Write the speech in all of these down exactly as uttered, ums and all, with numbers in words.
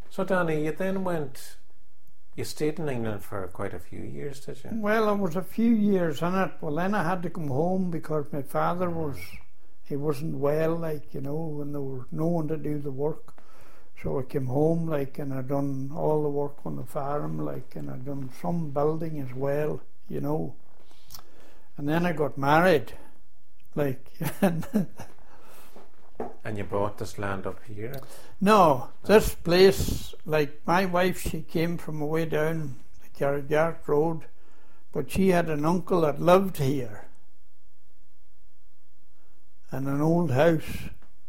So, Danny, you then went, you stayed in England for quite a few years, did you? Well, I was a few years in it. Well, then I had to come home because my father was, he wasn't well, like, you know, and there was no one to do the work. So I came home, like, and I done all the work on the farm, like, and I done some building as well, you know. And then I got married, like, and And you bought this land up here? no, this place, like, my wife, she came from away down the Carrigyart Road, but she had an uncle that lived here in an old house,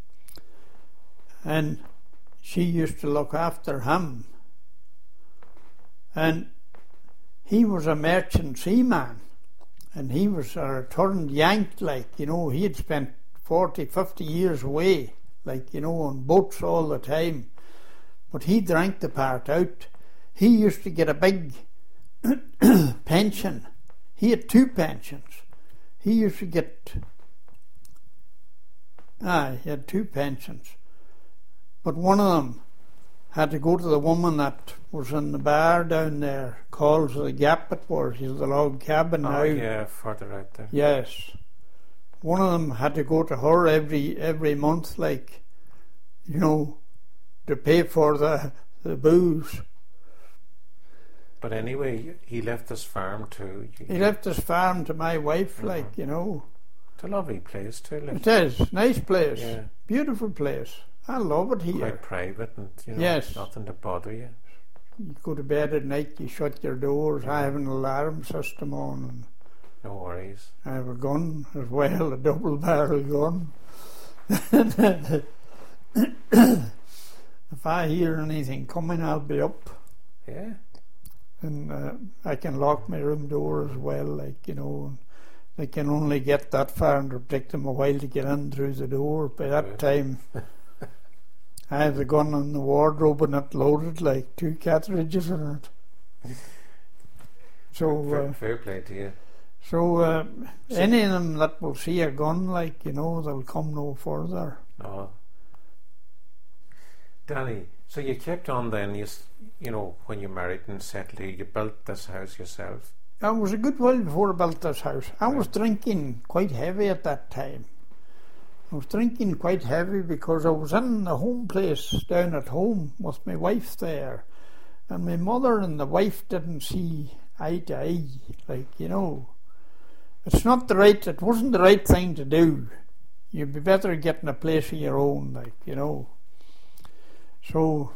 and she used to look after him, and he was a merchant seaman, and he was a returned Yank, like, you know. He had spent forty, fifty years away, like, you know, on boats all the time, but he drank the part out. He used to get a big pension. He had two pensions. He used to get, ah, he had two pensions, but one of them had to go to the woman that was in the bar down there, Calls of the Gap it was, he's the log cabin now. Oh, yeah, further out there. Yes. One of them had to go to her every every month, like, you know, to pay for the, the booze. But anyway, he left this farm too. He left his farm to my wife, mm-hmm. like, you know. It's a lovely place too. Like. It is. Nice place. Yeah. Beautiful place. I love it here. Quite private and, you know, yes. Nothing to bother you. You go to bed at night, you shut your doors. I have an alarm system on. And no worries. I have a gun as well, a double barrel gun. If I hear anything coming, I'll be up. Yeah. And uh, I can lock my room door as well, like, you know. And they can only get that far and it'll take them a while to get in through the door. By that Good. time, I have the gun in the wardrobe and it loaded, like two cartridges in it. So fair, uh, fair play to you. So, uh, so any of them that will see a gun, like, you know, they'll come no further. Oh. Danny, so you kept on then, you, you know, when you married and settled, you built this house yourself? It was a good while before I built this house. I right. was drinking quite heavy at that time. I was drinking quite heavy because I was in the home place down at home with my wife there. And my mother and the wife didn't see eye to eye, like, you know. It's not the right, it wasn't the right thing to do. You'd be better getting a place of your own, like, you know. So,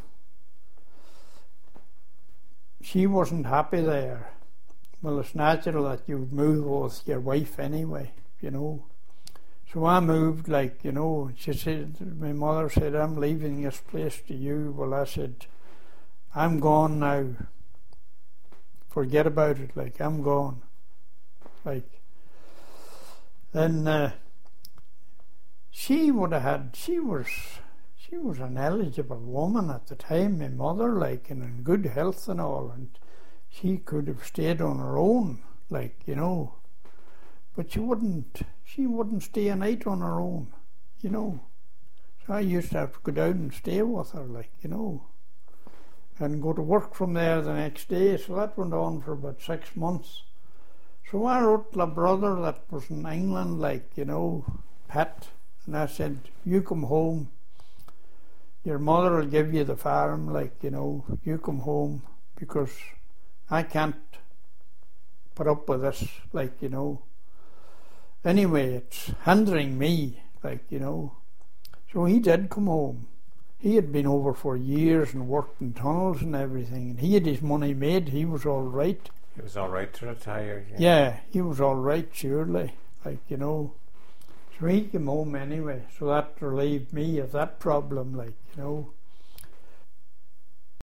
she wasn't happy there. Well, it's natural that you would move with your wife anyway, you know. So I moved, like, you know, she said, my mother said, I'm leaving this place to you. Well, I said, I'm gone now. Forget about it, like, I'm gone. Like, then uh, she would have had, she was, she was an eligible woman at the time, my mother, like, and in good health and all, and she could have stayed on her own, like, you know, but she wouldn't, she wouldn't stay a night on her own, you know. So I used to have to go down and stay with her, like, you know, and go to work from there the next day. So that went on for about six months. So I wrote to a brother that was in England, like, you know, Pat, and I said, you come home, your mother will give you the farm, like, you know, you come home, because I can't put up with this, like, you know. Anyway, it's hindering me, like, you know. So he did come home. He had been over for years and worked in tunnels and everything, and he had his money made. He was all right. He was all right to retire. Yeah, yeah he was all right, surely, like, you know. So he came home anyway, so that relieved me of that problem, like, you know.